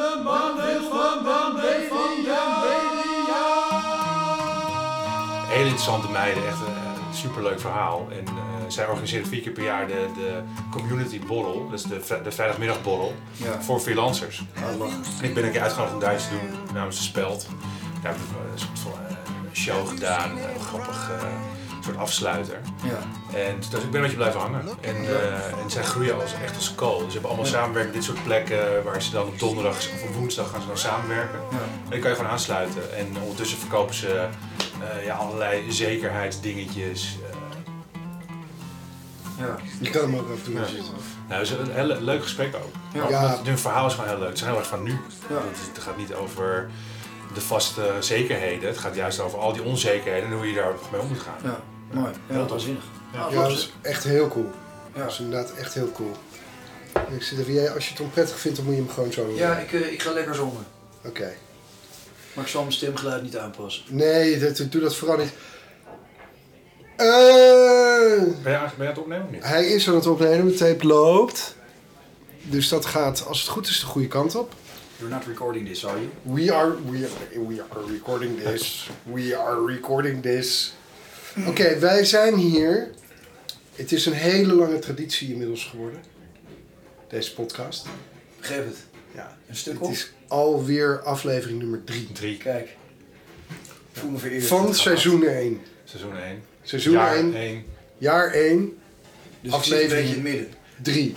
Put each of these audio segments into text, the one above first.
Hele interessante meiden, echt een superleuk verhaal. En zij organiseren 4 keer per jaar de community borrel, dus de vrijdagmiddagborrel, voor freelancers. En ik ben een keer uitgenodigd om daar iets te doen namens de Speld. Daar heb ik een soort van show gedaan, een grappig soort afsluiter. Ja. En dus ik ben een beetje blijven hangen. En zij groeien echt als kool. Dus ze hebben allemaal samenwerken, dit soort plekken waar ze dan op donderdag of op woensdag gaan ze dan samenwerken. Ja. En dan kan je gewoon aansluiten. En ondertussen verkopen ze allerlei zekerheidsdingetjes. Ja. Je kan hem ook af en toe zitten. Nou, het is een heel leuk gesprek ook. Ja. Hun verhaal is gewoon heel leuk. Het is heel erg van nu. Ja. Het gaat niet over de vaste zekerheden. Het gaat juist over al die onzekerheden en hoe je daar mee om moet gaan. Ja, mooi. Heel waanzinnig. Ja, dat is echt heel cool. Ja. Dat is inderdaad echt heel cool. Ik zit er, als je het onprettig vindt, dan moet je hem gewoon zo doen. Ja, ik ga lekker zonder. Oké. Maar ik zal mijn stemgeluid niet aanpassen. Nee, doe dat vooral niet. Ben je aan het opnemen of niet? Hij is aan het opnemen, de tape loopt. Dus dat gaat, als het goed is, de goede kant op. You're not recording this, are you? We are recording this. We are recording this. Oké, wij zijn hier. Het is een hele lange traditie inmiddels geworden. Deze podcast. Begrijp het. Ja. Een stuk Het op. is alweer aflevering nummer 3. Kijk. Voel me vereerd. Van seizoen 1. Seizoen 1. Seizoen Jaar 1. 1. Jaar 1. Dus aflevering ik zit een beetje in het midden. 3.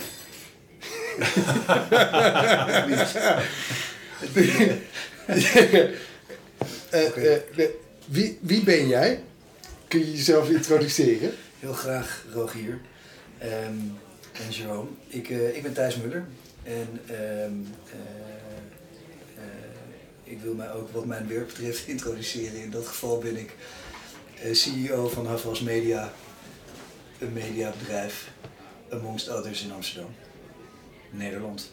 Wie ben jij? Kun je jezelf introduceren? Heel graag, Rogier. En Jerome. Ik ben Thijs Muller. En ik wil mij ook wat mijn werk betreft introduceren. In dat geval ben ik CEO van Havas Media. Een mediabedrijf, amongst others in Amsterdam. Nederland.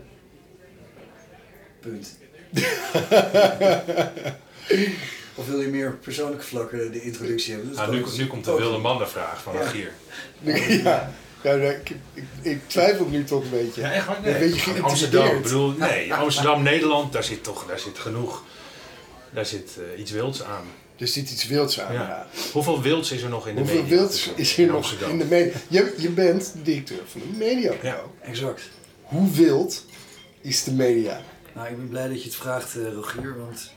Punt. Of wil je meer persoonlijke vlakken de introductie hebben? Nu komt de wilde mannenvraag van Rogier. Ja. Ik twijfel nu toch een beetje. Ja, echt waar? Een beetje Nee. geïntimideerd. Amsterdam, Nederland, daar zit genoeg. Daar zit iets wilds aan. Er zit iets wilds aan. Ja. Ja. Hoeveel wilds is er nog in de media? Hoeveel wilds is er nog Amsterdam? in de media? Je bent de directeur van de media. Ja. Exact. Hoe wild is de media? Nou, ik ben blij dat je het vraagt, Rogier, want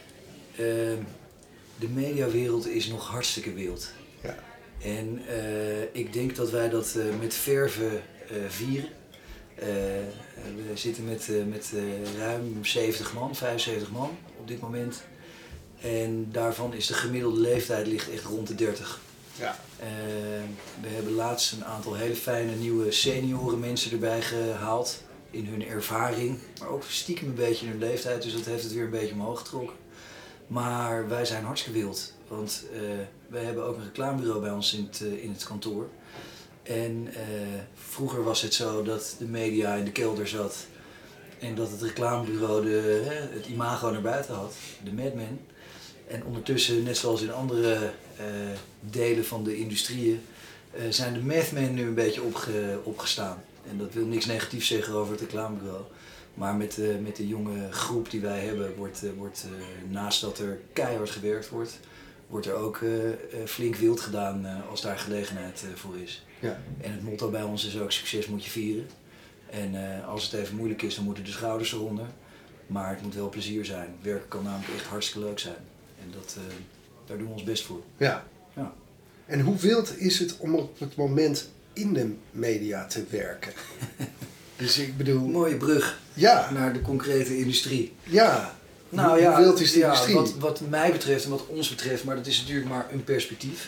de mediawereld is nog hartstikke wild. Ja. En ik denk dat wij dat met verve vieren. We zitten met ruim 70 man, 75 man op dit moment. En daarvan is de gemiddelde leeftijd ligt echt rond de 30. Ja. We hebben laatst een aantal hele fijne nieuwe senioren mensen erbij gehaald. In hun ervaring, maar ook stiekem een beetje in hun leeftijd. Dus dat heeft het weer een beetje omhoog getrokken. Maar wij zijn hartstikke wild. Want wij hebben ook een reclamebureau bij ons in het kantoor. En vroeger was het zo dat de media in de kelder zat. En dat het reclamebureau het imago naar buiten had. De Mad Men. En ondertussen, net zoals in andere delen van de industrieën, zijn de Mad Men nu een beetje opgestaan. En dat wil niks negatiefs zeggen over het reclamebureau. Maar met de jonge groep die wij hebben, wordt naast dat er keihard gewerkt wordt er ook flink wild gedaan als daar gelegenheid voor is. Ja. En het motto bij ons is ook: succes moet je vieren. En als het even moeilijk is, dan moeten de schouders eronder. Maar het moet wel plezier zijn. Werken kan namelijk echt hartstikke leuk zijn. En daar doen we ons best voor. Ja. Ja. En hoe wild is het om op het moment in de media te werken? Dus ik bedoel... Mooie brug naar de concrete industrie. Ja. Nou hoe wild is de industrie? Wat mij betreft en wat ons betreft, maar dat is natuurlijk maar een perspectief.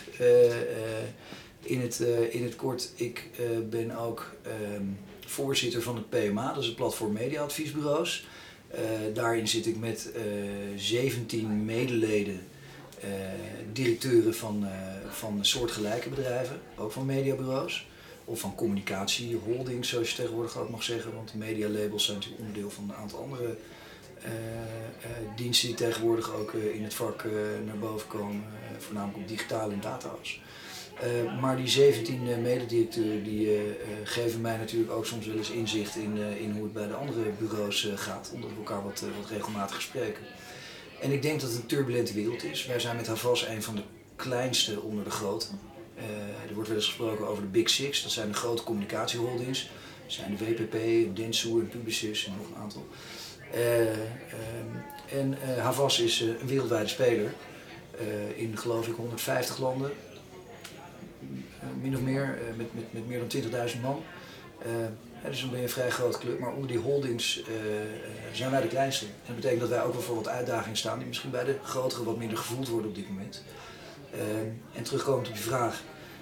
In het kort, ik ben ook voorzitter van het PMA, dat is het Platform Media Adviesbureaus. Daarin zit ik met 17 medeleden, directeuren van soortgelijke bedrijven, ook van mediabureaus. Of van communicatie, holdings zoals je tegenwoordig ook mag zeggen. Want medialabels zijn natuurlijk onderdeel van een aantal andere diensten die tegenwoordig ook in het vak naar boven komen. Voornamelijk op digitale en data's. Maar die 17 mededirecteuren die geven mij natuurlijk ook soms wel eens inzicht in hoe het bij de andere bureaus gaat. Omdat we elkaar wat regelmatig spreken. En ik denk dat het een turbulente wereld is. Wij zijn met Havas een van de kleinste onder de grote. Er wordt wel eens gesproken over de Big Six. Dat zijn de grote communicatieholdings. Dat zijn de WPP, Dentsu en Publicis en nog een aantal. Havas is een wereldwijde speler. In geloof ik 150 landen. Min of meer, met meer dan 20.000 man. Dus dan ben je een vrij grote club, maar onder die holdings zijn wij de kleinste. En dat betekent dat wij ook wel voor wat uitdagingen staan die misschien bij de grotere wat minder gevoeld worden op dit moment. En terugkomend op je vraag,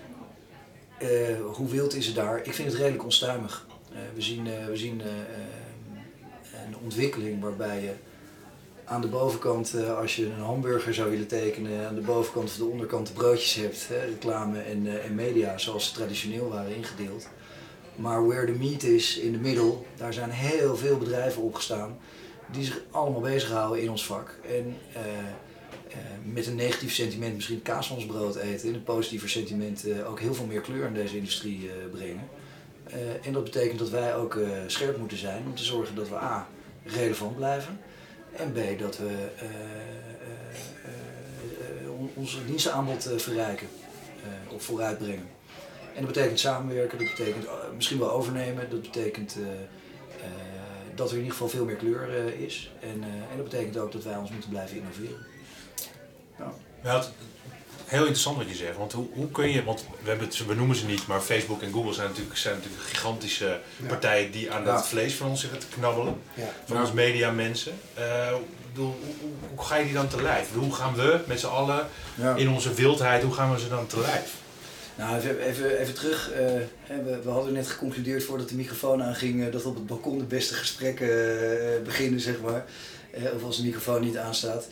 hoe wild is het daar? Ik vind het redelijk onstuimig. We zien een ontwikkeling waarbij je aan de bovenkant, als je een hamburger zou willen tekenen, aan de bovenkant of de onderkant de broodjes hebt, reclame en media zoals ze traditioneel waren ingedeeld. Maar where the meat is, in de middel, daar zijn heel veel bedrijven opgestaan die zich allemaal bezighouden in ons vak. En met een negatief sentiment misschien kaas van ons brood eten, en een positiever sentiment ook heel veel meer kleur in deze industrie brengen. En dat betekent dat wij ook scherp moeten zijn om te zorgen dat we A, relevant blijven. En B, dat we ons dienstenaanbod verrijken of vooruitbrengen. En dat betekent samenwerken, dat betekent misschien wel overnemen, dat betekent dat er in ieder geval veel meer kleur is. En dat betekent ook dat wij ons moeten blijven innoveren. Ja. Ja, heel interessant wat je zegt, want hoe kun je, want we noemen ze niet, maar Facebook en Google zijn natuurlijk gigantische partijen die aan het vlees van ons zitten te knabbelen, van ons mediamensen. Hoe ga je die dan te lijf? Hoe gaan we met z'n allen in onze wildheid, hoe gaan we ze dan te lijf? Nou, even terug. We hadden net geconcludeerd voordat de microfoon aanging dat op het balkon de beste gesprekken beginnen, zeg maar. Of als de microfoon niet aanstaat.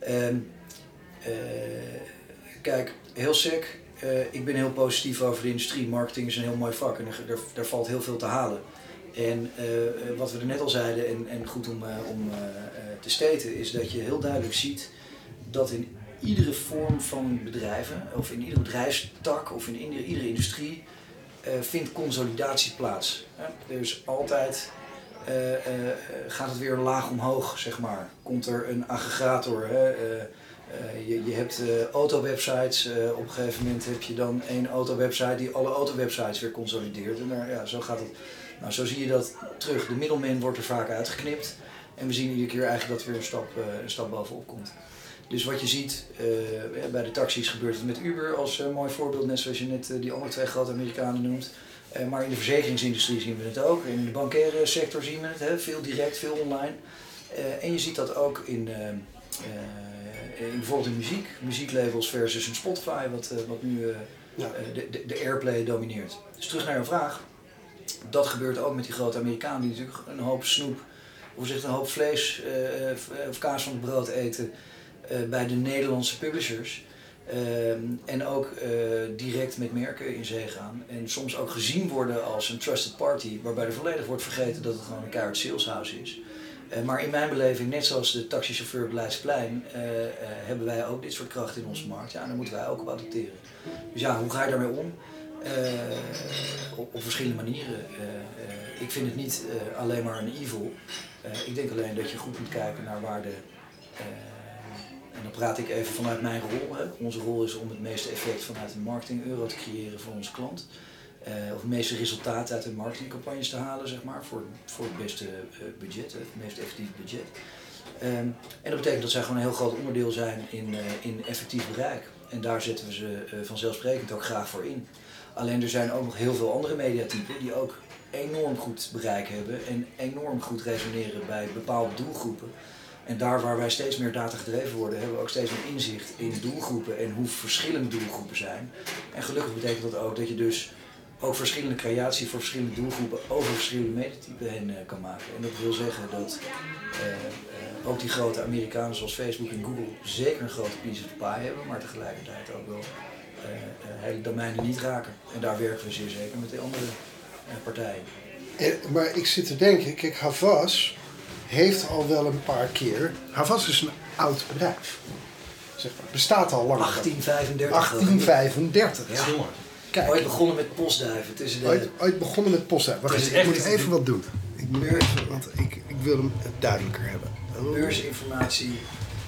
Kijk, heel sec. Ik ben heel positief over de industrie. Marketing is een heel mooi vak en daar valt heel veel te halen. En wat we er net al zeiden, en goed om te staten, is dat je heel duidelijk ziet dat in iedere vorm van bedrijven, of in iedere bedrijfstak, of in iedere industrie, vindt consolidatie plaats. Dus altijd gaat het weer een laag omhoog, zeg maar. Komt er een aggregator. Je hebt autowebsites, op een gegeven moment heb je dan één autowebsite die alle autowebsites weer consolideert. En zo gaat het. Nou, zo zie je dat terug. De middelman wordt er vaak uitgeknipt. En we zien iedere keer eigenlijk dat er weer een stap bovenop komt. Dus wat je ziet, bij de taxis gebeurt het met Uber als mooi voorbeeld, net zoals je net die andere twee grote Amerikanen noemt. Maar in de verzekeringsindustrie zien we het ook. In de bankaire sector zien we het, veel direct, veel online. En je ziet dat ook in bijvoorbeeld in muziek. Muzieklabels versus een Spotify, wat nu de airplay domineert. Dus terug naar jouw vraag. Dat gebeurt ook met die grote Amerikanen die natuurlijk een hoop snoep, of een hoop vlees of kaas van het brood eten bij de Nederlandse publishers. En ook direct met merken in zee gaan. En soms ook gezien worden als een trusted party, waarbij er volledig wordt vergeten dat het gewoon een keihard saleshouse is. Maar in mijn beleving, net zoals de taxichauffeur op Leidseplein, hebben wij ook dit soort krachten in onze markt. Ja, en daar moeten wij ook op adopteren. Dus ja, hoe ga je daarmee om? Op verschillende manieren. Ik vind het niet alleen maar een evil. Ik denk alleen dat je goed moet kijken naar waar en dan praat ik even vanuit mijn rol. Hè. Onze rol is om het meeste effect vanuit de marketing euro te creëren voor onze klant. Of het meeste resultaat uit de marketingcampagnes te halen, zeg maar, voor het beste budget, het meest effectieve budget. En dat betekent dat zij gewoon een heel groot onderdeel zijn in effectief bereik. En daar zetten we ze vanzelfsprekend ook graag voor in. Alleen er zijn ook nog heel veel andere mediatypen die ook enorm goed bereik hebben en enorm goed resoneren bij bepaalde doelgroepen. En daar waar wij steeds meer data gedreven worden, hebben we ook steeds meer inzicht in doelgroepen en hoe verschillende doelgroepen zijn. En gelukkig betekent dat ook dat je dus ook verschillende creatie voor verschillende doelgroepen over verschillende mediatypen heen kan maken. En dat wil zeggen dat ook die grote Amerikanen zoals Facebook en Google zeker een grote piece of the pie hebben, maar tegelijkertijd ook wel hele domeinen niet raken. En daar werken we zeer zeker met de andere partijen. Maar ik zit te denken, kijk, Havas heeft al wel een paar keer. Havas is een oud bedrijf. Zeg maar. Bestaat al lang. 1835. 1835. Ja. Kijk. Ooit begonnen met postduiven. Ooit begonnen met postduiven. Wacht eens, ik moet even wat doen. Want ik wil hem duidelijker hebben. Beursinformatie.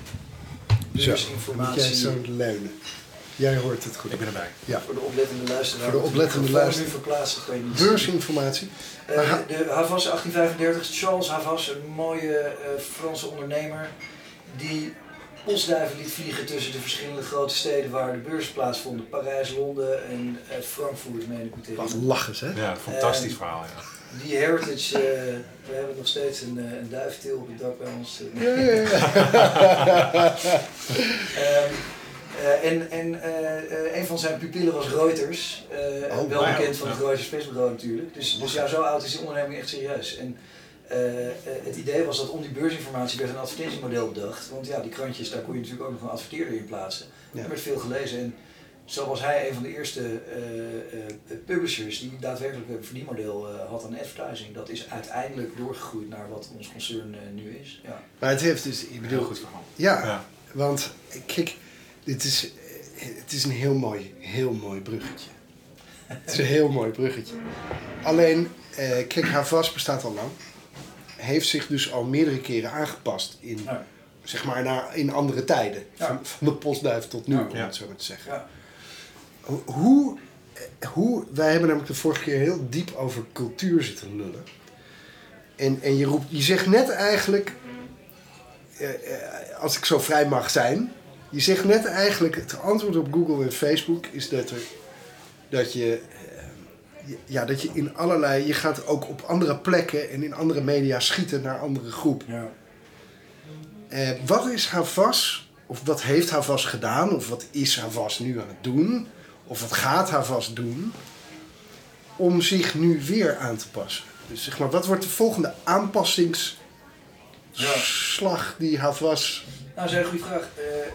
Moet jij zo leunen. Jij hoort het goed. Ik ben erbij. Ja. Voor de oplettende luisteraar. Voor de oplettende luisteraar. Nu verplaatsen, kan je niet beursinformatie. De Havas 1835. Charles Havas, een mooie Franse ondernemer. Die postduiven liet vliegen tussen de verschillende grote steden waar de beurzen plaatsvonden. Parijs, Londen en Frankfurt, meen ik meteen. Wat lachen, hè? Ja, een fantastisch verhaal, ja. Die heritage, we hebben nog steeds een duiftil op het dak bij ons. Een van zijn pupillen was Reuters, wel bekend van het Reuters persbureau natuurlijk. Dus ja, zo oud is die onderneming echt serieus. En het idee was dat om die beursinformatie werd een advertentiemodel bedacht. Want ja, die krantjes, daar kon je natuurlijk ook nog een adverteerder in plaatsen. Ja. Er werd veel gelezen en zo was hij een van de eerste publishers die daadwerkelijk een verdienmodel had aan advertising. Dat is uiteindelijk doorgegroeid naar wat ons concern nu is. Ja. Maar het heeft dus, ik bedoel, heel goed verhaal. Ja, want kijk, het is een heel mooi bruggetje. Het is een heel mooi bruggetje. Alleen, kijk, Havas bestaat al lang. Heeft zich dus al meerdere keren aangepast in, zeg maar, in andere tijden. Ja. Van de postduif tot nu, om het zo maar te zeggen. Ja. Wij hebben namelijk de vorige keer heel diep over cultuur zitten lullen. En je zegt net eigenlijk, als ik zo vrij mag zijn, je zegt net eigenlijk, het antwoord op Google en Facebook is dat je in allerlei, je gaat ook op andere plekken en in andere media schieten naar andere groepen. Ja. Wat is Havas, of wat heeft Havas gedaan, of wat is Havas nu aan het doen, of wat gaat Havas doen, om zich nu weer aan te passen? Dus zeg maar, wat wordt de volgende aanpassingsslag die Havas... Nou, dat is een goede vraag.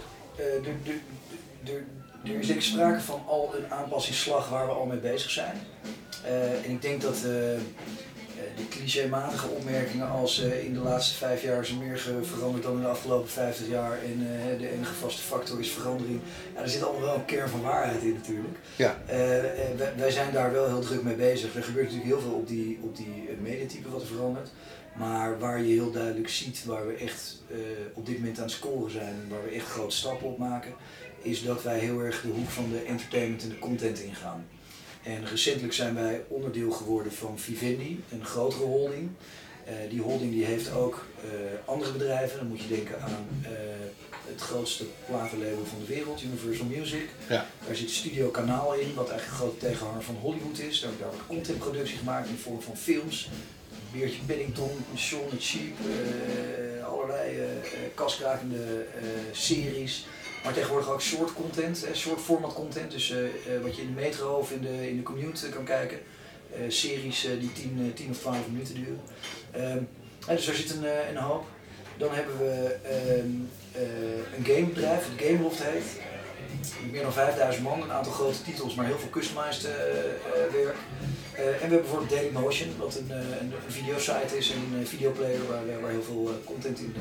Er is denk ik sprake van al een aanpassingsslag waar we al mee bezig zijn. En ik denk dat de clichématige opmerkingen als in de laatste 5 jaar is er meer veranderd dan in de afgelopen 50 jaar en de enige vaste factor is verandering. Ja, er zit allemaal wel een kern van waarheid in natuurlijk. Ja. Wij zijn daar wel heel druk mee bezig. Er gebeurt natuurlijk heel veel op die mediatype wat er verandert. Maar waar je heel duidelijk ziet waar we echt op dit moment aan het scoren zijn en waar we echt grote stappen op maken, is dat wij heel erg de hoek van de entertainment en de content ingaan. En recentelijk zijn wij onderdeel geworden van Vivendi, een grotere holding. Die holding die heeft ook andere bedrijven. Dan moet je denken aan het grootste platenlabel van de wereld, Universal Music. Ja. Daar zit Studio Kanaal in, wat eigenlijk een grote tegenhanger van Hollywood is. Daar wordt contentproductie gemaakt in de vorm van films. Beertje Paddington, Shaun the Sheep, allerlei kaskrakende series. Maar tegenwoordig ook short content, short format content. Dus wat je in de metro of in de commute kan kijken. Series die 10 of 12 minuten duren. Dus daar zit een hoop. Dan hebben we een gamebedrijf, de Gameloft heet. Meer dan 5000 man, een aantal grote titels, maar heel veel customized werk. En we hebben bijvoorbeeld Dailymotion, wat een videosite is en een videoplayer waar heel veel content in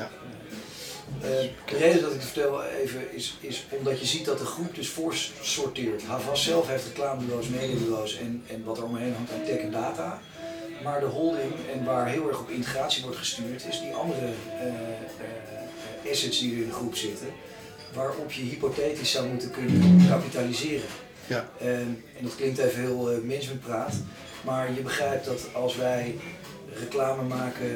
de reden dat ik het vertel even is omdat je ziet dat de groep dus voorsorteert. Havas zelf heeft reclamebureaus, mediabureaus en wat er omheen hangt aan tech en data. Maar de holding en waar heel erg op integratie wordt gestuurd is die andere assets die er in de groep zitten. Waarop je hypothetisch zou moeten kunnen kapitaliseren. Ja. En dat klinkt even heel managementpraat, maar je begrijpt dat als wij reclame maken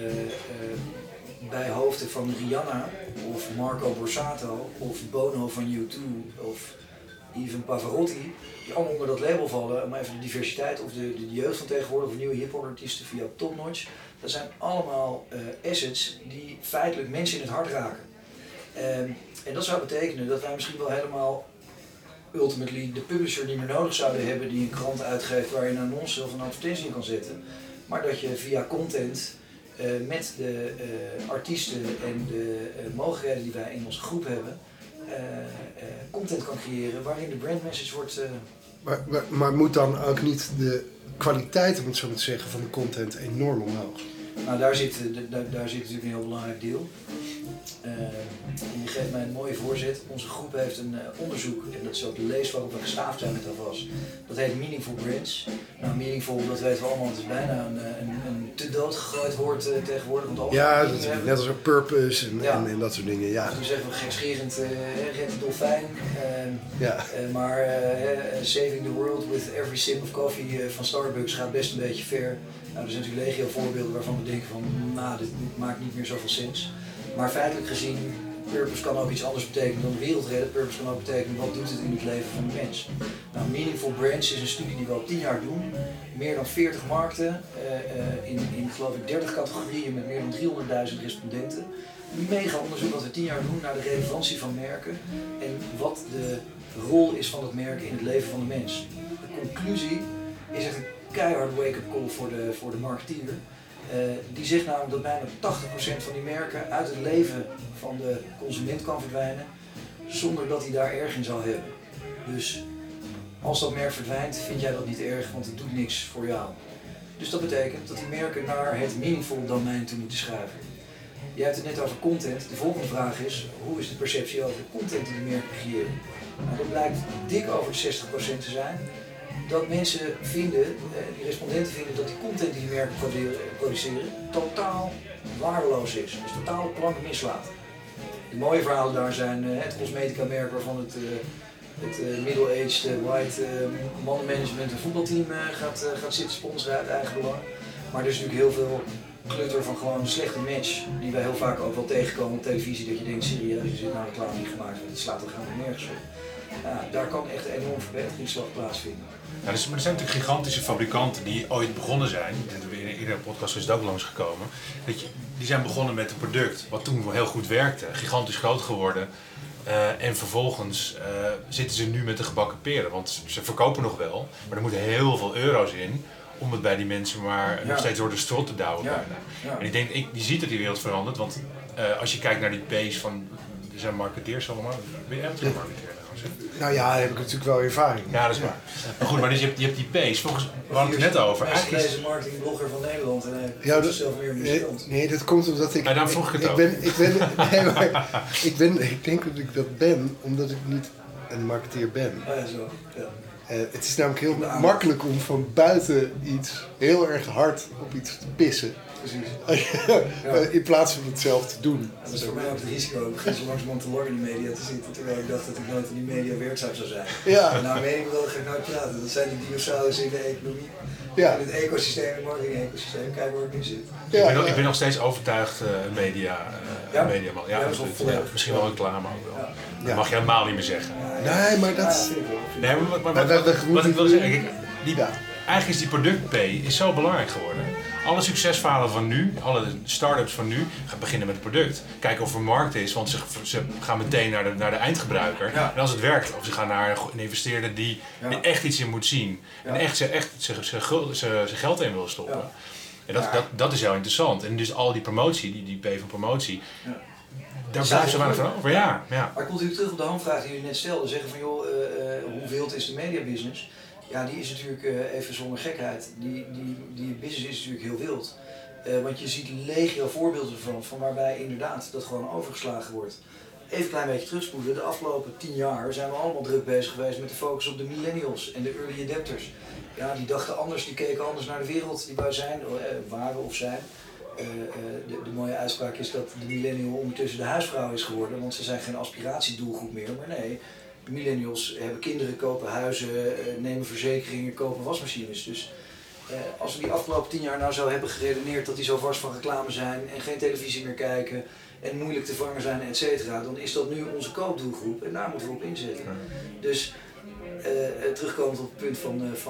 bij hoofden van Rihanna of Marco Borsato of Bono van U2 of even Pavarotti, die allemaal onder dat label vallen, om even de diversiteit of de jeugd van tegenwoordig of nieuwe hip-hop artiesten via Top Notch, dat zijn allemaal assets die feitelijk mensen in het hart raken. En dat zou betekenen dat wij misschien wel helemaal ultimately de publisher niet meer nodig zouden hebben die een krant uitgeeft waar je een annonce of een advertentie in kan zetten. Maar dat je via content met de artiesten en de mogelijkheden die wij in onze groep hebben, content kan creëren waarin de brandmessage wordt... Maar moet dan ook niet de kwaliteit, om het zo maar te zeggen, van de content enorm omhoog? Nou, daar zit natuurlijk een heel belangrijk deel. je geeft mij een mooie voorzet. Onze groep heeft een onderzoek, en dat is ook de lees waarop we gestaafd zijn met AVAS. Dat heet Meaningful Brands. Nou, meaningful, dat weten we allemaal, het is bijna een te dood gegooid woord tegenwoordig. Want net als een purpose en dat soort dingen. Ja. Dus dan zeggen we gekscherend, red de dolfijn. Maar saving the world with every sip of coffee van Starbucks gaat best een beetje ver. Nou, er zijn natuurlijk legio voorbeelden waarvan we denken van, dit maakt niet meer zoveel sens. Maar feitelijk gezien, purpose kan ook iets anders betekenen dan de wereld redden. Purpose kan ook betekenen, wat doet het in het leven van de mens? Nou, Meaningful Brands is een studie die we al 10 jaar doen. Meer dan 40 markten, in geloof ik 30 categorieën met meer dan 300.000 respondenten. Een mega onderzoek wat we 10 jaar doen naar de relevantie van merken en wat de rol is van het merk in het leven van de mens. De conclusie is echt een keiharde wake-up call voor de marketeer. Die zegt namelijk dat bijna 80% van die merken uit het leven van de consument kan verdwijnen zonder dat hij daar erg in zou hebben. Dus als dat merk verdwijnt, vind jij dat niet erg, want het doet niks voor jou. Dus dat betekent dat die merken naar het meaningful domein toe moeten schuiven. Je hebt het net over content. De volgende vraag is, hoe is de perceptie over de content die de merken creëren? Nou, dat blijkt dik over de 60% te zijn. Dat mensen vinden, die respondenten vinden, dat die content die merken produceren totaal waardeloos is. Dus totaal de plank mislaat. De mooie verhalen daar zijn het cosmetica merk waarvan het middle-aged white mannenmanagement een voetbalteam gaat zitten sponsoren uit eigen belang. Maar er is natuurlijk heel veel klutter van gewoon een slechte match die wij heel vaak ook wel tegenkomen op televisie. Dat je denkt, serieus, je zit naar reclame die gemaakt wordt, het slaat er helemaal nergens op. Daar kan echt een enorm verbeteringsslag plaatsvinden. Ja, er zijn natuurlijk gigantische fabrikanten die ooit begonnen zijn, in iedere podcast is het ook langsgekomen, die zijn begonnen met een product wat toen heel goed werkte, gigantisch groot geworden. En vervolgens zitten ze nu met de gebakken peren, want ze verkopen nog wel, maar er moeten heel veel euro's in om het bij die mensen maar nog steeds door de strot te douwen. Ja. En ik denk, je ziet dat die wereld verandert, want als je kijkt naar die P's van, er zijn marketeers allemaal, ben je echt een marketeer? Nou ja, daar heb ik natuurlijk wel ervaring. Ja, dat is waar. Maar goed, maar dus je hebt die P's, volgens we hadden het net over. Eigenlijk is deze marketingblogger van Nederland en hij heeft zichzelf meer besteld. Nee, dat komt omdat ik... Maar dan vroeg ik het ook. Ik denk dat ik dat ben, omdat ik niet een marketeer ben. Oh ja, zo. Ja. Het is namelijk heel makkelijk om van buiten iets heel erg hard op iets te pissen. Precies. In plaats van het zelf te doen. Dat is voor mij ook het risico. Ik begin zo langzamerhand te lang in de media te zitten, terwijl ik dacht dat ik nooit in die media werkzaam zou zijn. Ja. En nou, mening wil ik nooit praten. Dat zijn die dinosaurussen in de economie. Ja. In het ecosysteem, het marketing-ecosysteem. Kijk waar ik nu zit. Ja, ik ben nog steeds overtuigd mediaman. Ja, absoluut. Misschien wel reclame ook wel. Dat mag je helemaal niet meer zeggen. Nee, maar dat... Nee, maar wat ik wil zeggen, eigenlijk is die product P is zo belangrijk geworden. Alle succesverhalen van nu, alle start-ups van nu, gaan beginnen met het product. Kijken of er markt is, want ze gaan meteen naar de eindgebruiker. Ja. En als het werkt, of ze gaan naar een investeerder die echt iets in moet zien. Ja. En echt zijn geld in wil stoppen. Ja. En dat is heel interessant. En dus al die promotie, die P van promotie, daar blijft zo weinig van over. Ja. Maar komt natuurlijk terug op de handvraag die jullie net stelde. Zeggen van joh, hoe wild is de mediabusiness? Ja, die is natuurlijk, even zonder gekheid, die business is natuurlijk heel wild. Want je ziet legio voorbeelden van waarbij inderdaad dat gewoon overgeslagen wordt. Even een klein beetje terugspoelen. De afgelopen 10 jaar zijn we allemaal druk bezig geweest met de focus op de millennials en de early adapters. Ja, die dachten anders, die keken anders naar de wereld die wij zijn, waren of zijn. De mooie uitspraak is dat de millennial ondertussen de huisvrouw is geworden, want ze zijn geen aspiratiedoelgroep meer, maar nee. De millennials hebben kinderen, kopen huizen, nemen verzekeringen, kopen wasmachines. Dus als we die afgelopen 10 jaar nou zo hebben geredeneerd dat die zo vast van reclame zijn en geen televisie meer kijken en moeilijk te vangen zijn, et cetera, dan is dat nu onze koopdoelgroep en daar moeten we op inzetten. Dus terugkomend op het punt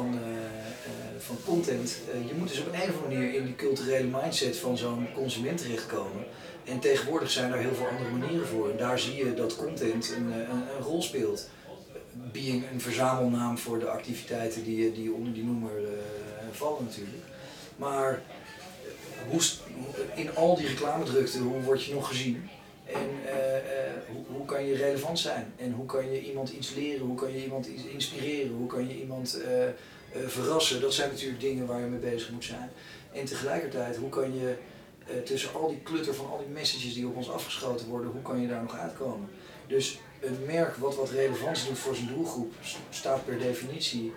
van content, je moet dus op een of andere manier in die culturele mindset van zo'n consument terechtkomen. En tegenwoordig zijn er heel veel andere manieren voor. En daar zie je dat content een rol speelt. Being een verzamelnaam voor de activiteiten die onder die noemer vallen natuurlijk. Maar in al die reclamedrukte, hoe word je nog gezien? En hoe kan je relevant zijn? En hoe kan je iemand iets leren? Hoe kan je iemand iets inspireren? Hoe kan je iemand verrassen? Dat zijn natuurlijk dingen waar je mee bezig moet zijn. En tegelijkertijd, hoe kan je tussen al die klutter van al die messages die op ons afgeschoten worden, hoe kan je daar nog uitkomen? Dus een merk wat relevant doet voor zijn doelgroep, staat per definitie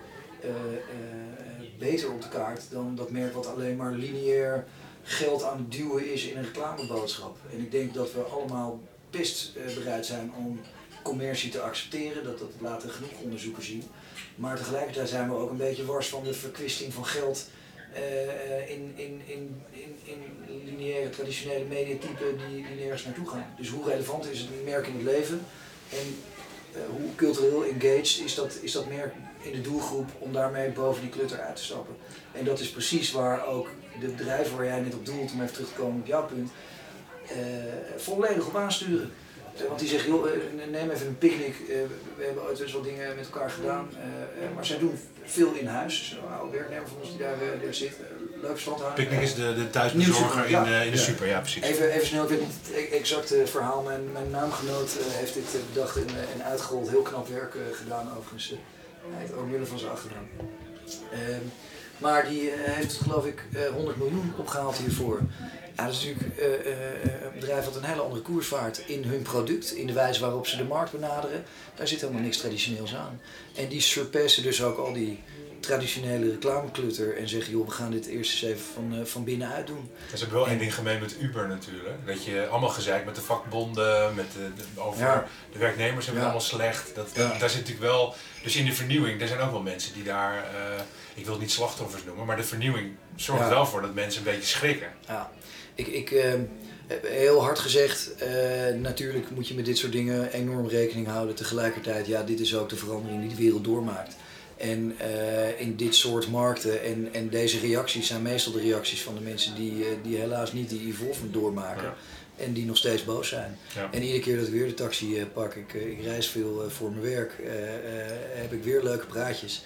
beter op de kaart dan dat merk wat alleen maar lineair geld aan het duwen is in een reclameboodschap. En ik denk dat we allemaal best bereid zijn om commercie te accepteren, dat laten genoeg onderzoeken zien. Maar tegelijkertijd zijn we ook een beetje wars van de verkwisting van geld in lineaire traditionele mediatypen die nergens naartoe gaan. Dus hoe relevant is het merk in het leven en hoe cultureel engaged is dat merk in de doelgroep om daarmee boven die klutter uit te stappen. En dat is precies waar ook de bedrijven waar jij net op doelt, om even terug te komen op jouw punt, volledig op aansturen. Want die zeggen, joh, neem even een picknick, we hebben ooit eens wat dingen met elkaar gedaan, maar zij doen veel in huis. Dus een oude werknemer van ons die daar zit, leuk verstand houden. Picknick is de thuisbezorger in de super, ja precies. Even snel, ik weet niet het exacte verhaal, mijn naamgenoot heeft dit bedacht en uitgerold, heel knap werk gedaan overigens. Hij heeft ook midden van zijn achternaam. Maar die heeft geloof ik 100 miljoen opgehaald hiervoor. Ja, dat is natuurlijk een bedrijf wat een hele andere koers vaart in hun product, in de wijze waarop ze de markt benaderen. Daar zit helemaal niks traditioneels aan. En die surpassen dus ook al die traditionele reclameklutter en zeggen, joh, we gaan dit eerst eens even van binnenuit doen. Dat is ook wel één ding gemeen met Uber natuurlijk. Dat je allemaal gezeik met de vakbonden, over de werknemers hebben het allemaal slecht. Daar zit natuurlijk wel, dus in de vernieuwing, er zijn ook wel mensen die daar, ik wil het niet slachtoffers noemen, maar de vernieuwing zorgt er wel voor dat mensen een beetje schrikken. Ja. Ik heb heel hard gezegd, natuurlijk moet je met dit soort dingen enorm rekening houden. Tegelijkertijd, ja, dit is ook de verandering die de wereld doormaakt. En in dit soort markten en deze reacties zijn meestal de reacties van de mensen die helaas niet die evolvement doormaken. Ja. En die nog steeds boos zijn. Ja. En iedere keer dat ik weer de taxi pak, ik reis veel voor mijn werk, heb ik weer leuke praatjes.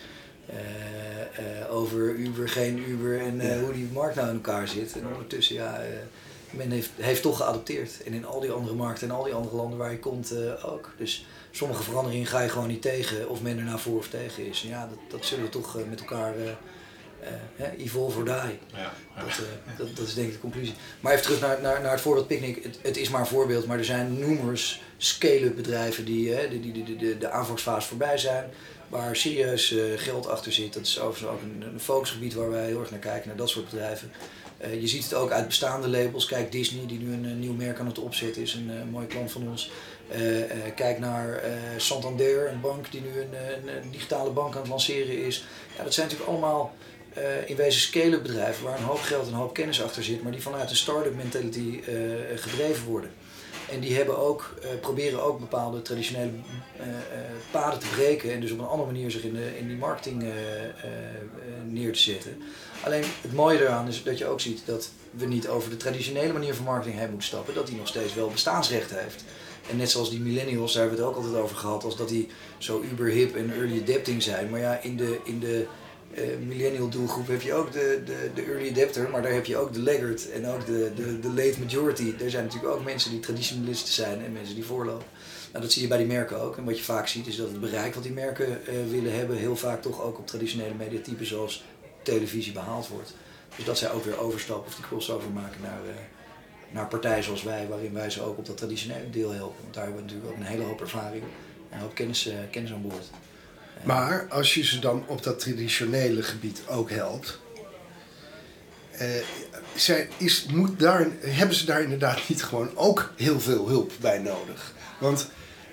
Over Uber, geen Uber en hoe die markt nou in elkaar zit. En ondertussen, men heeft toch geadopteerd. En in al die andere markten en al die andere landen waar je komt ook. Dus sommige veranderingen ga je gewoon niet tegen of men er nou voor of tegen is. En ja, dat zullen we toch met elkaar evolve or die. Ja. Dat is denk ik de conclusie. Maar even terug naar het voorbeeld Picnic. Het is maar een voorbeeld, maar er zijn numerous scale-up bedrijven die de aanvangsfase voorbij zijn. Waar serieus geld achter zit. Dat is overigens ook een focusgebied waar wij heel erg naar kijken, naar dat soort bedrijven. Je ziet het ook uit bestaande labels. Kijk, Disney die nu een nieuw merk aan het opzetten is, een mooie klant van ons. Kijk naar Santander, een bank die nu een digitale bank aan het lanceren is. Ja, dat zijn natuurlijk allemaal in wezen scale-up bedrijven waar een hoop geld en een hoop kennis achter zit, maar die vanuit een start-up mentality gedreven worden. En die hebben proberen ook bepaalde traditionele paden te breken en dus op een andere manier zich in die marketing neer te zetten. Alleen het mooie eraan is dat je ook ziet dat we niet over de traditionele manier van marketing heen moeten stappen, dat die nog steeds wel bestaansrecht heeft. En net zoals die millennials, daar hebben we het ook altijd over gehad, als dat die zo uber hip en early adapting zijn. Maar ja, in de millennial doelgroep heb je ook de early adapter, maar daar heb je ook de laggard en ook de late majority. Er zijn natuurlijk ook mensen die traditionalisten zijn en mensen die voorlopen. Nou, dat zie je bij die merken ook. En wat je vaak ziet is dat het bereik wat die merken willen hebben heel vaak toch ook op traditionele mediatypen zoals televisie behaald wordt. Dus dat zij ook weer overstappen of die crossover maken naar partijen zoals wij, waarin wij ze ook op dat traditionele deel helpen. Want daar hebben we natuurlijk ook een hele hoop ervaring en een hoop kennis aan boord. Maar als je ze dan op dat traditionele gebied ook helpt, hebben ze daar inderdaad niet gewoon ook heel veel hulp bij nodig? Want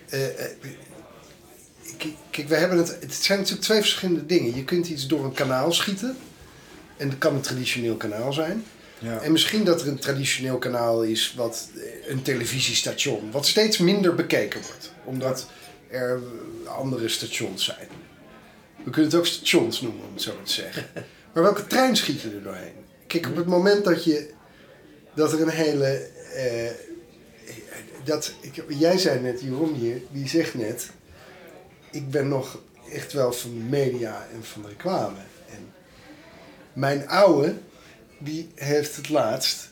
kijk, het zijn natuurlijk twee verschillende dingen. Je kunt iets door een kanaal schieten en dat kan een traditioneel kanaal zijn. Ja. En misschien dat er een traditioneel kanaal is wat een televisiestation, wat steeds minder bekeken wordt, omdat er andere stations zijn. We kunnen het ook stations noemen, om het zo maar te zeggen. Maar welke trein schiet je er doorheen? Kijk, op het moment dat er een hele... jij zei net, Jeroen hier, die zegt net, ik ben nog echt wel van de media en van de reclame. En mijn oude, die heeft laatst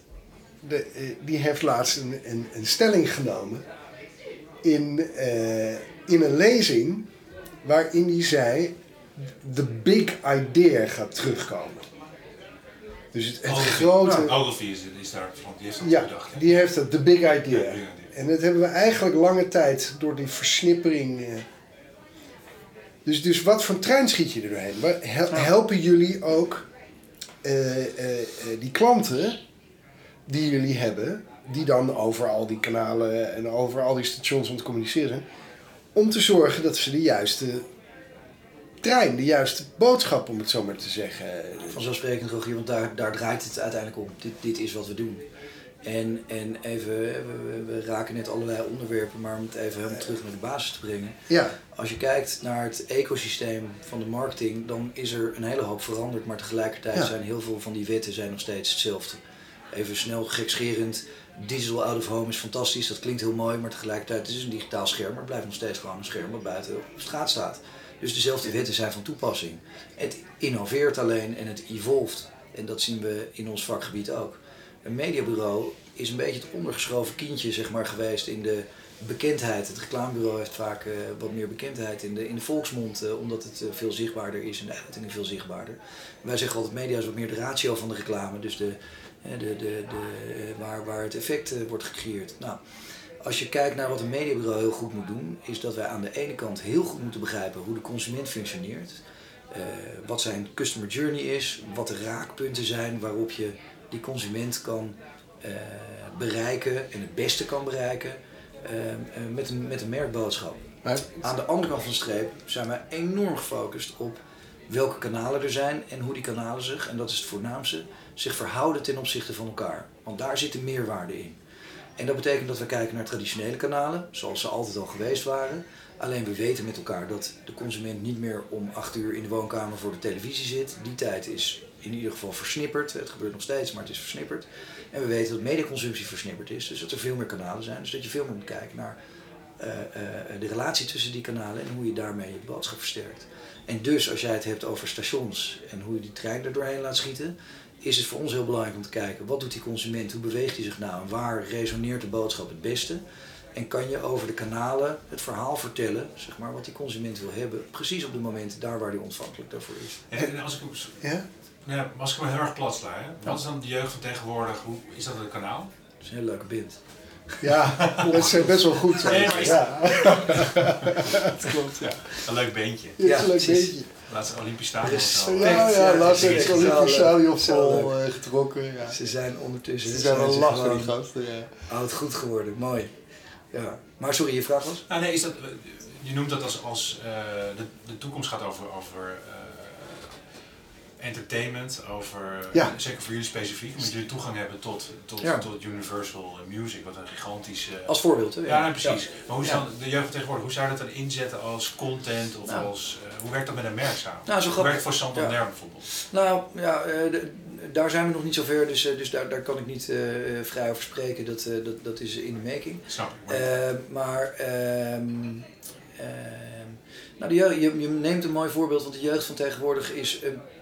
een stelling genomen in een lezing waarin hij zei, the big idea gaat terugkomen. Dus het grote... Ogilvy is daar, die heeft dat bedacht. Ja, die heeft het, the big idea. En dat hebben we eigenlijk lange tijd door die versnippering... Dus wat voor trein schiet je er doorheen? Helpen jullie ook die klanten die jullie hebben, die dan over al die kanalen en over al die stations om te communiceren zijn, om te zorgen dat ze de juiste trein, de juiste boodschap, om het zo maar te zeggen. Vanzelfsprekend, Rogier, want daar draait het uiteindelijk om. Dit is wat we doen. En even, we raken net allerlei onderwerpen, maar om het even helemaal terug naar de basis te brengen. Ja. Als je kijkt naar het ecosysteem van de marketing, dan is er een hele hoop veranderd, maar tegelijkertijd zijn heel veel van die wetten zijn nog steeds hetzelfde. Even snel gekscherend, digital out of home is fantastisch, dat klinkt heel mooi, maar tegelijkertijd is het een digitaal scherm, maar het blijft nog steeds gewoon een scherm wat buiten op straat staat. Dus dezelfde wetten zijn van toepassing. Het innoveert alleen en het evolved. En dat zien we in ons vakgebied ook. Een mediabureau is een beetje het ondergeschoven kindje, zeg maar, geweest in de bekendheid. Het reclamebureau heeft vaak wat meer bekendheid in de volksmond, omdat het veel zichtbaarder is en de uitingen veel zichtbaarder. Wij zeggen altijd, media is wat meer de ratio van de reclame, dus waar het effect wordt gecreëerd. Nou, als je kijkt naar wat een mediabureau heel goed moet doen, is dat wij aan de ene kant heel goed moeten begrijpen hoe de consument functioneert. Wat zijn customer journey is, wat de raakpunten zijn waarop je die consument kan bereiken en het beste kan bereiken met een merkboodschap. Aan de andere kant van de streep zijn wij enorm gefocust op welke kanalen er zijn en hoe die kanalen zich, en dat is het voornaamste, zich verhouden ten opzichte van elkaar. Want daar zit de meerwaarde in. En dat betekent dat we kijken naar traditionele kanalen, zoals ze altijd al geweest waren. Alleen we weten met elkaar dat de consument niet meer om 8 uur in de woonkamer voor de televisie zit. Die tijd is in ieder geval versnipperd. Het gebeurt nog steeds, maar het is versnipperd. En we weten dat mediaconsumptie versnipperd is, dus dat er veel meer kanalen zijn. Dus dat je veel meer moet kijken naar de relatie tussen die kanalen en hoe je daarmee je boodschap versterkt. En dus als jij het hebt over stations en hoe je die trein er doorheen laat schieten, is het voor ons heel belangrijk om te kijken, wat doet die consument, hoe beweegt hij zich nou en waar resoneert de boodschap het beste? En kan je over de kanalen het verhaal vertellen, zeg maar, wat die consument wil hebben, precies op de momenten daar waar hij ontvankelijk daarvoor is. En als ik me heel erg plat sla, wat is dan de jeugd van tegenwoordig, hoe is dat een kanaal? Dat is een hele leuke band. Ja, dat is best wel goed. Ja. Dat klopt, ja. Een leuk beentje. Ja, een leuk beentje. Laatst Olympisch Stadion. Laatst het Olympisch Stadion vol getrokken. Ja. Ze zijn ondertussen... Ze zijn wel lachen, die gasten. Ja. Oud goed geworden, mooi. Ja. Maar sorry, je vraag was? Nee, is dat, je noemt dat als de toekomst gaat over entertainment, over, zeker voor jullie specifiek, omdat jullie toegang hebben tot Universal Music, wat een gigantische... Als voorbeeld, hè? Ja, precies. Ja. Maar hoe is dan de jeugd tegenwoordig, hoe zou je dat dan inzetten als content of hoe werkt dat met een merk samen? Hoe werkt het voor Santander bijvoorbeeld? Nou, ja, daar zijn we nog niet zo ver, dus daar kan ik niet vrij over spreken, dat is in de making. Snap ik. Je neemt een mooi voorbeeld, want de jeugd van tegenwoordig is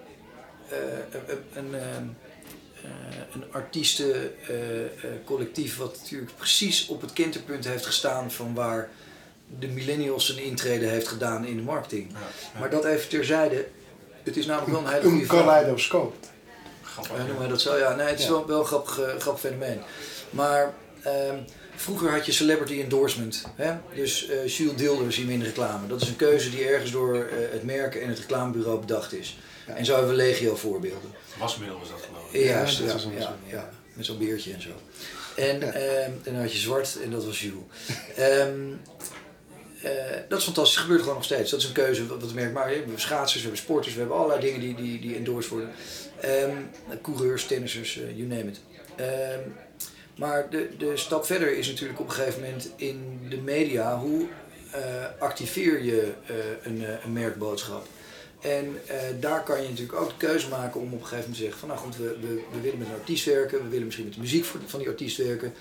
een artiestencollectief wat natuurlijk precies op het kinderpunt heeft gestaan van waar de millennials een intrede heeft gedaan in de marketing. Ja. Maar dat even terzijde, het is namelijk wel een hele goede vraag. Een kaleidoscoop. Noemen we dat zo? Ja, nee, het is wel een grappig fenomeen. Maar vroeger had je celebrity endorsement. Hè? Dus Jules Deelder zien we in de reclame. Dat is een keuze die ergens door het merk en het reclamebureau bedacht is. Ja. En zo hebben we legio voorbeelden. Wasmiddel was dat geloof ik. Ja, met zo'n beertje en zo. En dan had je zwart en dat was Jules. Dat is fantastisch, dat gebeurt gewoon nog steeds. Dat is een keuze wat het merk. Maar we hebben schaatsers, we hebben sporters, we hebben allerlei dingen die endorsed worden. Coureurs, tennissers, you name it. Maar de stap verder is natuurlijk op een gegeven moment in de media, hoe activeer je een merkboodschap? En daar kan je natuurlijk ook de keuze maken om op een gegeven moment te zeggen van nou goed, we willen met een artiest werken, we willen misschien met de muziek van die artiest werken.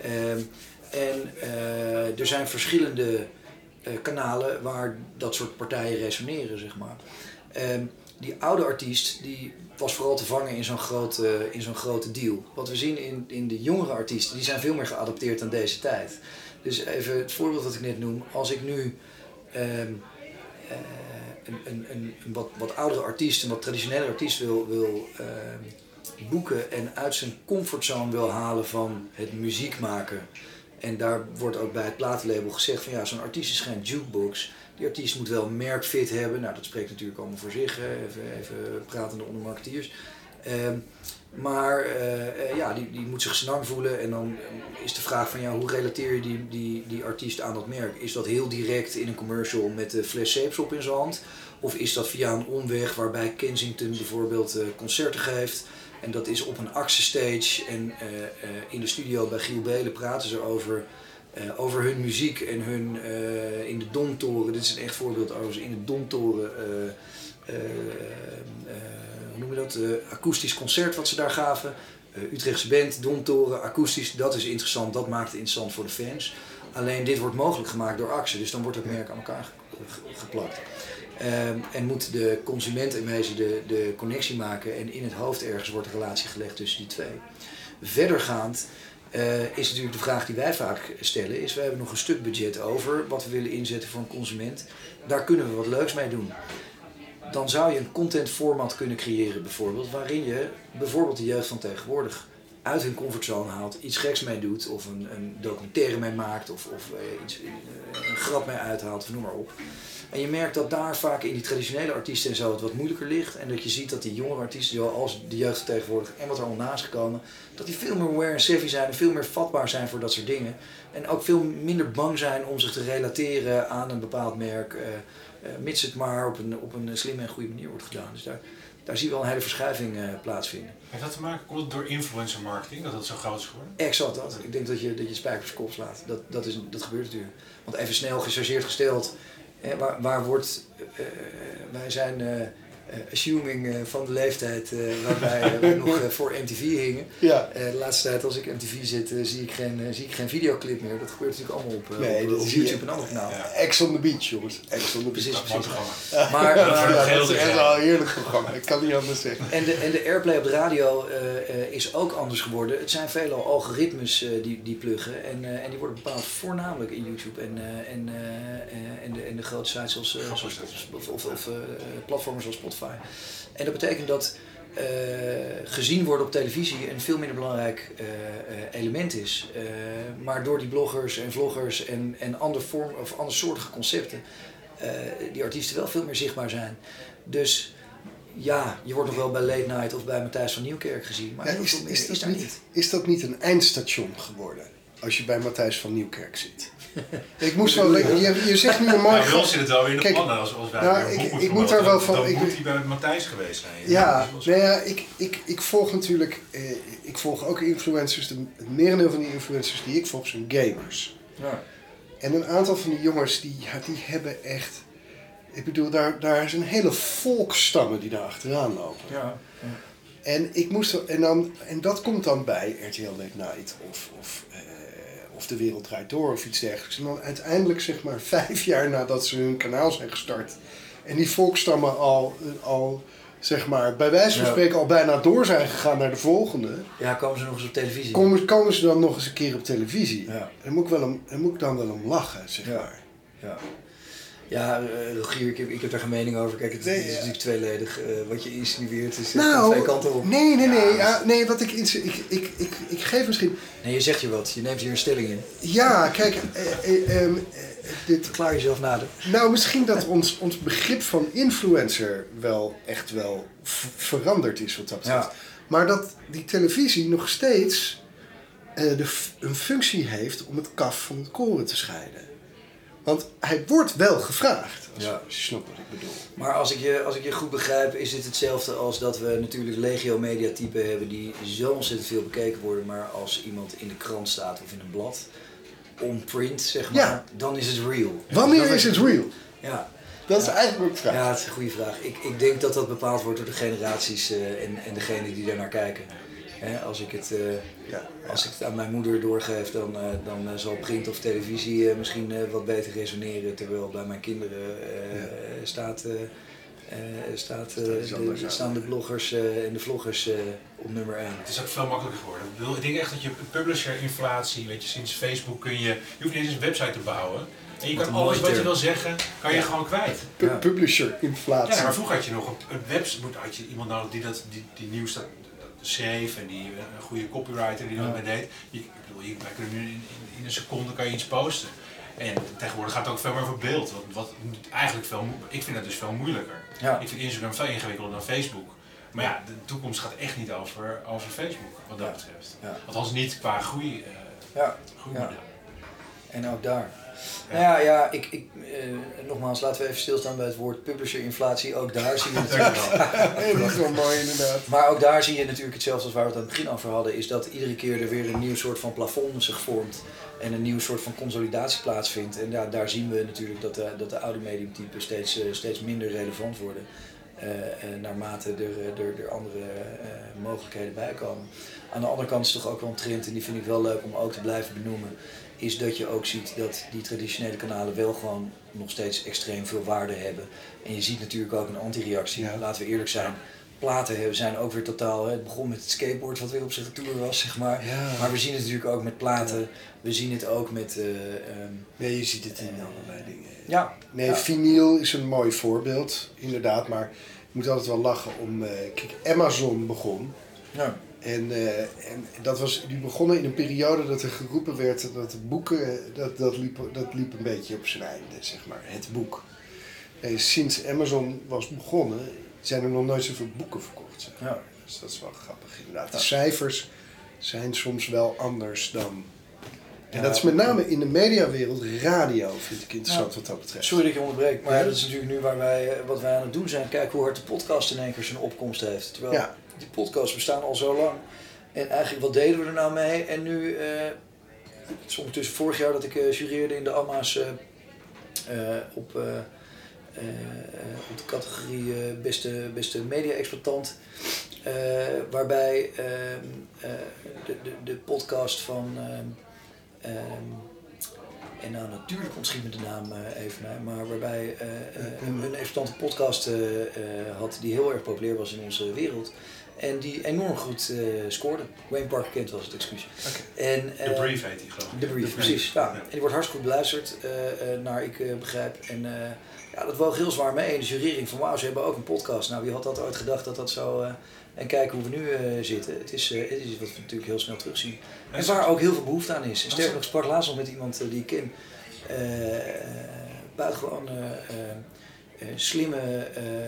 Er zijn verschillende kanalen waar dat soort partijen resoneren, zeg maar. Die oude artiest die was vooral te vangen in zo'n grote deal. Wat we zien in de jongere artiesten, die zijn veel meer geadapteerd aan deze tijd. Dus even het voorbeeld dat ik net noem. Als ik nu een wat oudere artiest, een wat traditionele artiest wil boeken en uit zijn comfortzone wil halen van het muziek maken. En daar wordt ook bij het platenlabel gezegd van ja, zo'n artiest is geen jukebox. Die artiest moet wel merkfit hebben. Nou, dat spreekt natuurlijk allemaal voor zich. Even pratende onder marketeers. Maar die moet zich senang voelen. En dan is de vraag van ja, hoe relateer je die artiest aan dat merk? Is dat heel direct in een commercial met de fles zeepsop in zijn hand? Of is dat via een omweg waarbij Kensington bijvoorbeeld concerten geeft? En dat is op een Axe stage en in de studio bij Giel Belen praten ze over hun muziek en hun in de Domtoren. Dit is een echt voorbeeld over in de Domtoren. Hoe noem je dat? Akoestisch concert wat ze daar gaven. Utrechtse band, Domtoren, akoestisch. Dat is interessant, dat maakt het interessant voor de fans. Alleen dit wordt mogelijk gemaakt door Axe, dus dan wordt het merk aan elkaar geplakt. En moet de consument in wezen de connectie maken en in het hoofd ergens wordt een relatie gelegd tussen die twee. Verdergaand is natuurlijk de vraag die wij vaak stellen, is we hebben nog een stuk budget over wat we willen inzetten voor een consument. Daar kunnen we wat leuks mee doen. Dan zou je een content format kunnen creëren bijvoorbeeld, waarin je bijvoorbeeld de jeugd van tegenwoordig uit hun comfortzone haalt, iets geks mee doet of een documentaire mee maakt of een grap mee uithaalt, of noem maar op. En je merkt dat daar vaak in die traditionele artiesten en zo het wat moeilijker ligt. En dat je ziet dat die jongere artiesten, zoals de jeugd tegenwoordig en wat er allemaal naast is gekomen, dat die veel meer aware en savvy zijn en veel meer vatbaar zijn voor dat soort dingen. En ook veel minder bang zijn om zich te relateren aan een bepaald merk, mits het maar op een slimme en goede manier wordt gedaan. Dus daar zie je wel een hele verschuiving plaatsvinden. Heeft dat te maken, komt het door influencer marketing, dat zo groot is geworden? Exact dat. Ik denk dat je spijkers op zijn kop slaat. Dat gebeurt natuurlijk. Want even snel gechargeerd gesteld, waar wordt, wij zijn assuming van de leeftijd waarbij we nog voor MTV hingen. Ja. De laatste tijd als ik MTV zit zie ik geen videoclip meer. Dat gebeurt natuurlijk allemaal op YouTube en andere kanalen. Ja. Ex on the Beach, jongens. Ex on the Beach. Precies. Maar dat is echt wel een heerlijk programma. Ik kan niet anders zeggen. En de airplay op de radio is ook anders geworden. Het zijn veelal algoritmes die pluggen en die worden bepaald voornamelijk in YouTube en de grote sites zoals platforms zoals Spotify. En dat betekent dat gezien worden op televisie een veel minder belangrijk element is. Maar door die bloggers en vloggers en andersoortige concepten die artiesten wel veel meer zichtbaar zijn. Dus ja, je wordt nog wel bij Late Night of bij Matthijs van Nieuwkerk gezien. Maar is dat niet een eindstation geworden? Als je bij Matthijs van Nieuwkerk zit. Ik moest wel. Je zegt nu een mooi. Nou, zit het wel in de plannen als wij. Ik moet daar wel van. Dan moet hij bij Matthijs geweest zijn. Ik volg natuurlijk. Ik volg ook influencers. Het merendeel van die influencers die ik volg zijn gamers. Ja. En een aantal van die jongens die hebben echt. Ik bedoel, daar is een hele volksstammen die daar achteraan lopen. Ja. En ik moest en dat komt dan bij RTL Late Night of De Wereld Draait Door of iets dergelijks. En dan uiteindelijk zeg maar 5 jaar nadat ze hun kanaal zijn gestart en die volksstammen al zeg maar bij wijze van spreken al bijna door zijn gegaan naar de volgende. Ja, komen ze nog eens op televisie? Komen ze dan nog eens een keer op televisie? Ja. Daar moet ik dan wel om lachen, zeg maar. Ja. Ja, Rogier, ik heb daar geen mening over. Kijk, het is natuurlijk tweeledig. Wat je insinueert is twee kanten op. Nee, wat ik geef misschien... Nee, je zegt je wat. Je neemt hier een stelling in. Ja, kijk... Verklaar jezelf nader. Nou, misschien dat ons begrip van influencer echt wel veranderd is wat dat betreft. Ja. Maar dat die televisie nog steeds een functie heeft om het kaf van het koren te scheiden. Want hij wordt wel gevraagd, als je snapt wat ik bedoel. Maar als ik je goed begrijp, is dit hetzelfde als dat we natuurlijk legio mediatypen hebben die zo ontzettend veel bekeken worden, maar als iemand in de krant staat of in een blad, on print zeg maar, dan is het real. Wanneer is het real? Ja. Dat is eigenlijk ook de vraag. Ja, het is een goede vraag. Ik denk dat bepaald wordt door de generaties en degenen die daarnaar kijken. Als ik het aan mijn moeder doorgeef, dan zal print of televisie misschien wat beter resoneren. Terwijl bij mijn kinderen staan de bloggers en de vloggers op nummer 1. Het is ook veel makkelijker geworden. Ik denk echt dat je publisher-inflatie, weet je, sinds Facebook je hoeft niet eens een website te bouwen. En je kan alles wat je wil zeggen, kan je gewoon kwijt. Publisher-inflatie. Ja, maar vroeger had je nog een website, had je iemand nodig die nieuws schreef en die een goede copywriter die dat mee deed. Wij kunnen nu in een seconde kan je iets posten. En tegenwoordig gaat het ook veel meer over beeld. Wat eigenlijk ik vind het dus veel moeilijker. Ja. Ik vind Instagram veel ingewikkelder dan Facebook. Maar ja, de toekomst gaat echt niet over Facebook, wat dat betreft. Ja. Althans niet qua groei. Groeimodel. En ook daar. Nou ja, nogmaals, laten we even stilstaan bij het woord publisherinflatie. Ook daar zie je natuurlijk... dat is wel mooi inderdaad. Maar ook daar zie je natuurlijk hetzelfde als waar we het aan het begin over hadden. Is dat iedere keer er weer een nieuw soort van plafond zich vormt. En een nieuw soort van consolidatie plaatsvindt. En daar zien we natuurlijk dat de oude mediumtypen steeds minder relevant worden. Naarmate er andere mogelijkheden bij komen. Aan de andere kant is het toch ook wel een trend, en die vind ik wel leuk om ook te blijven benoemen, is dat je ook ziet dat die traditionele kanalen wel gewoon nog steeds extreem veel waarde hebben. En je ziet natuurlijk ook een anti-reactie. Ja. Laten we eerlijk zijn, platen zijn ook weer totaal... Het begon met het skateboard wat weer op zijn retour was, zeg maar. Ja. Maar we zien het natuurlijk ook met platen. Ja. We zien het ook met... nee, je ziet het in allerlei dingen. Ja. Nee, vinyl is een mooi voorbeeld, inderdaad. Maar je moet altijd wel lachen om... kijk, Amazon begon. Ja. En die begonnen in een periode dat er geroepen werd dat de boeken, dat liep een beetje op zijn einde, zeg maar, het boek. En sinds Amazon was begonnen, zijn er nog nooit zoveel boeken verkocht. Zeg maar. Ja. Dus dat is wel grappig inderdaad. De cijfers zijn soms wel anders dan... En dat is met name in de mediawereld, radio vind ik interessant wat dat betreft. Sorry dat ik je onderbreek, maar dat is natuurlijk nu wat wij aan het doen zijn. Kijk hoe hard de podcast in één keer zijn opkomst heeft. Terwijl die podcasts bestaan al zo lang. En eigenlijk, wat deden we er nou mee? En nu, het is ondertussen vorig jaar dat ik jureerde in de AMA's op de categorie beste media-exploitant. Waarbij de podcast van... en nou natuurlijk ontschiet me de naam even mij, maar waarbij een exploitante podcast had die heel erg populair was in onze wereld. En die enorm goed scoorde. Wayne Parker Kent was het, excuus. Okay. The Brief heet die, geloof ik. The Brief, precies. Ja. En die wordt hartstikke goed beluisterd, naar ik begrijp. En dat woog heel zwaar mee in de jurering van wauw, ze hebben ook een podcast. Nou, wie had dat ooit gedacht dat dat zo... en kijken hoe we nu zitten. Het is wat we natuurlijk heel snel terugzien. En waar ook heel veel behoefte aan is. En sterker nog, ik sprak laatst nog met iemand die ik ken. Buitengewoon slimme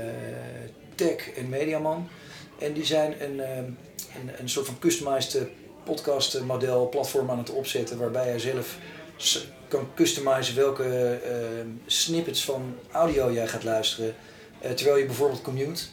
tech- en mediaman. En die zijn een soort van customized podcast model, platform aan het opzetten. Waarbij jij zelf kan customizen welke snippets van audio jij gaat luisteren. Terwijl je bijvoorbeeld commute.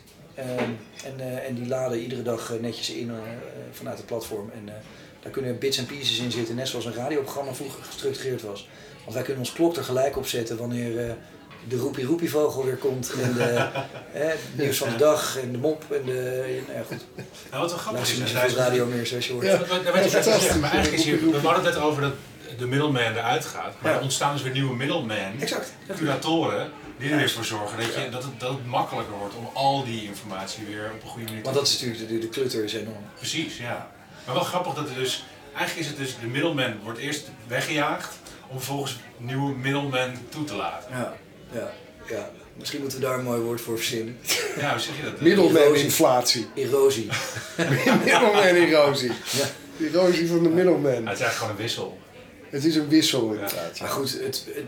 En die laden iedere dag netjes in vanuit het platform. En daar kunnen bits en pieces in zitten, net zoals een radioprogramma vroeger gestructureerd was. Want wij kunnen ons klok er gelijk op zetten wanneer de roepie-roepie-vogel weer komt. En het nieuws van de dag en de mop en de... Nou ja, goed. Nou, wat wel grappig is... niet zoveel radio meer, zoals je hoort. Ja, maar eigenlijk is hier... We hadden het net over dat de middleman eruit gaat. Maar er ontstaan dus weer nieuwe middlemen. Exact. Curatoren. Die er weer voor zorgen dat het makkelijker wordt om al die informatie weer op een goede manier te... Want dat is natuurlijk, de klutter is enorm. Precies, ja. Maar wel grappig dat er dus... Eigenlijk is het dus, de middleman wordt eerst weggejaagd om vervolgens nieuwe middleman toe te laten. Ja. Misschien moeten we daar een mooi woord voor verzinnen. Ja, hoe zeg je dat? Middelman-inflatie. Erosie. Middelman-erosie. Ja. Erosie van de middelman. Het is eigenlijk gewoon een wissel. Het is een wissel inderdaad. Ja. Maar goed,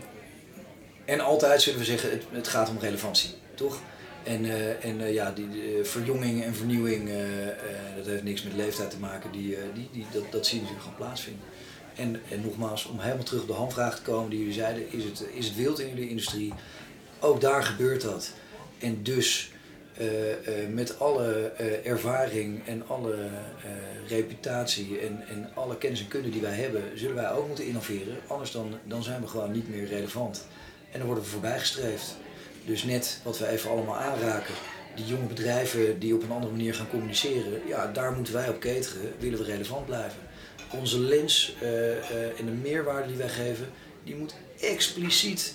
en altijd zullen we zeggen, het gaat om relevantie, toch? En die verjonging en vernieuwing, dat heeft niks met leeftijd te maken, dat zie je natuurlijk gewoon plaatsvinden. En nogmaals, om helemaal terug op de hamvraag te komen die jullie zeiden, is het wild in jullie industrie? Ook daar gebeurt dat. En dus met alle ervaring en alle reputatie en alle kennis en kunde die wij hebben, zullen wij ook moeten innoveren. Anders dan zijn we gewoon niet meer relevant. En dan worden we voorbijgestreefd. Dus net wat we even allemaal aanraken, die jonge bedrijven die op een andere manier gaan communiceren, daar moeten wij op keteren, willen we relevant blijven. Onze lens en de meerwaarde die wij geven, die moet expliciet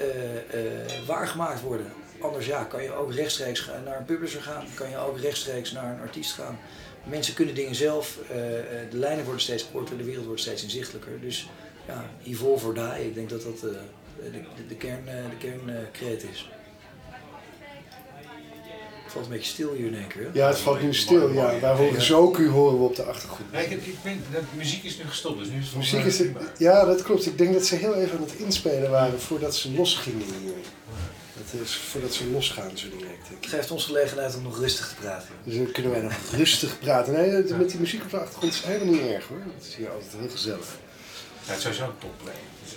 waargemaakt worden. Anders kan je ook rechtstreeks naar een publisher gaan, kan je ook rechtstreeks naar een artiest gaan. Mensen kunnen dingen zelf, de lijnen worden steeds korter, de wereld wordt steeds inzichtelijker. Dus evolve or die, ik denk dat dat de kernkreet is. Het valt een beetje stil hier in één keer. Ja, het valt nu stil. Ja. Wij horen Zoku horen we op de achtergrond. Nee, de muziek is nu gestopt, dus nu is het muziek is ja, dat klopt. Ik denk dat ze heel even aan het inspelen waren voordat ze losgingen hier. Dat is voordat ze losgaan zo direct. Het geeft ons gelegenheid om nog rustig te praten. Dus dan kunnen wij nog rustig praten. Nee, met die muziek op de achtergrond is helemaal niet erg hoor. Het is hier altijd heel gezellig. Ja, het is sowieso een topplay.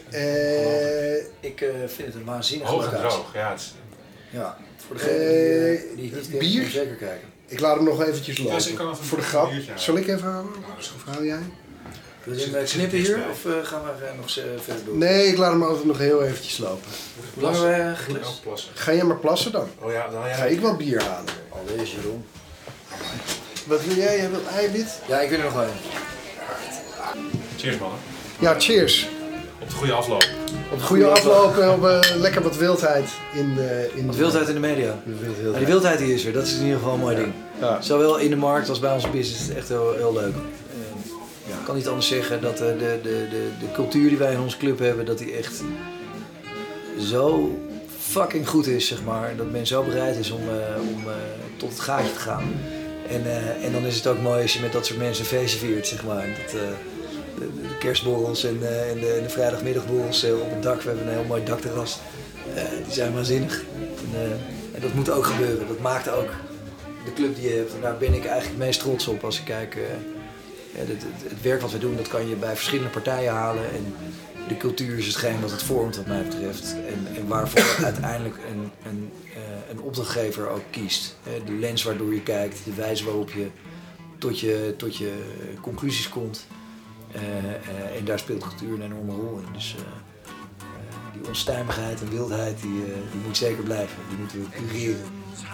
Ik vind het een waanzinnig hoog en droog, ja. Ja, voor degene die het niet kent, bier? zeker kijken. Ik laat hem nog eventjes lopen. Ja, voor de grap. Zal ik even halen? Of haal jij? Wil je hem knippen hier of gaan we nog verder door? Nee, ik laat hem altijd nog heel eventjes lopen. Hoe lang hebben we plassen? Ga jij maar plassen dan? Oh ja, dan ga ik wel bier halen. Alweer Jeroen. Wat wil jij? Jij wilt eiwit? Ja, ik wil er nog wel een. Cheers mannen. Ja, cheers. Op de goede afloop. Op de goede afloop en op lekker wat wildheid in wat wildheid in de media. Ja, die wildheid die is er, dat is in ieder geval een mooi ding. Ja. Zowel in de markt als bij onze business is het echt heel leuk. Ik kan niet anders zeggen dat de cultuur die wij in onze club hebben, dat die echt zo fucking goed is, zeg maar. Dat men zo bereid is om tot het gaatje te gaan. En dan is het ook mooi als je met dat soort mensen een feestje viert, zeg maar. De kerstborrels en de vrijdagmiddagborrels op het dak. We hebben een heel mooi dakterras. Die zijn waanzinnig. En dat moet ook gebeuren. Dat maakt ook de club die je hebt. En daar ben ik eigenlijk het meest trots op als ik kijk. Het werk wat we doen, dat kan je bij verschillende partijen halen. En de cultuur is hetgeen wat het vormt wat mij betreft. En waarvoor uiteindelijk een opdrachtgever ook kiest. De lens waardoor je kijkt, de wijze waarop je tot je conclusies komt. En daar speelt cultuur een enorme rol in. Dus die onstuimigheid en wildheid die moet zeker blijven. Die moeten we cureren.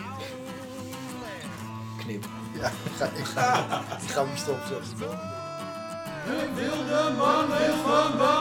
Knip. Ja, ik ga hem stoppen. De wilde man heeft van